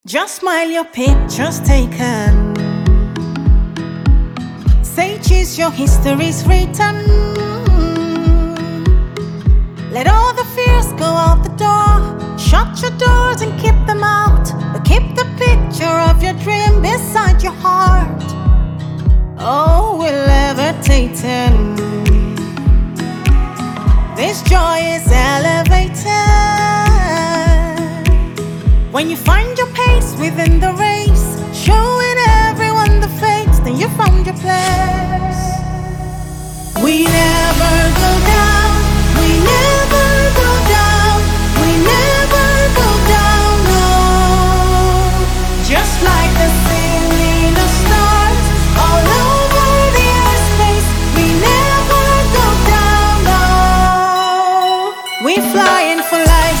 Just smile, your picture's taken. Say cheese, your history's written. Let all the fears go out the door. Shut your doors and keep them out. But keep the picture of your dream beside your heart. Oh, we're levitating. This joy is elevated. When you find your pace within the race, showing everyone the face, then you found your place. We never go down, we never go down, we never go down, no. Just like the ceiling of stars all over the airspace, we never go down, no. We flying for life.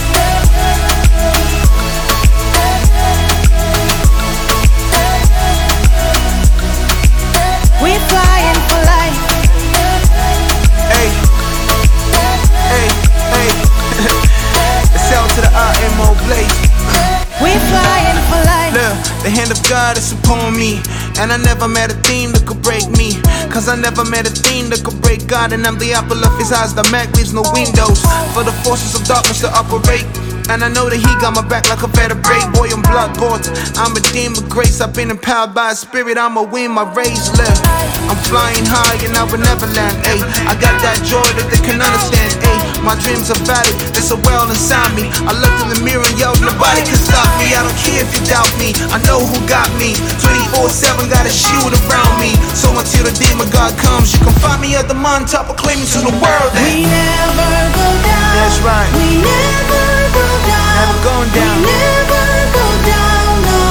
We flying for life. Hey, hey, hey. It's out to the IMO Blaze. We flying for life. Look, the hand of God is upon me. And I never met a theme that could break me. Cause I never met a theme that could break God. And I'm the apple of his eyes, the Mac leaves no windows for the forces of darkness to operate. And I know that he got my back like a vertebrae. Boy, I'm blood bought, I'm redeemed with grace. I've been empowered by a spirit, I'ma win my race. Left, I'm flying high and I will never land. Ayy, I got that joy that they can understand. Ayy, my dreams are valid, there's a well inside me. I looked in the mirror and yo, nobody can stop me. I don't care if you doubt me, I know who got me. 24/7 got a shield around me. So until the day my God comes, you can find me at the mountaintop proclaiming to the world that we never go down. That's right. We never go down. Never going down. We never go down, no.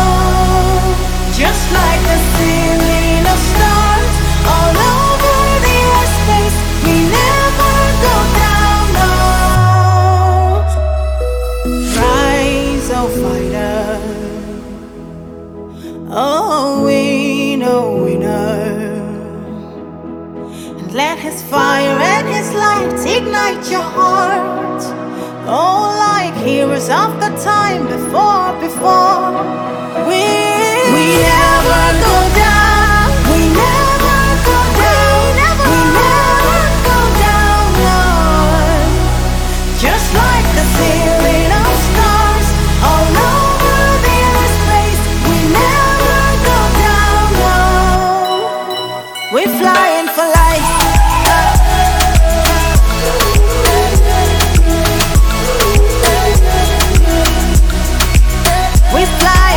Just like the ceiling of stars all over the airspace, we never go down, no. Rise, oh fighter. Oh, we know. And let his fire and his light ignite your heart. Oh, like heroes of the time before. We never go down. We never go down. We never go down, Lord. Just like the ceiling of stars all over the airspace, we never go down, no. We're flying for life. We fly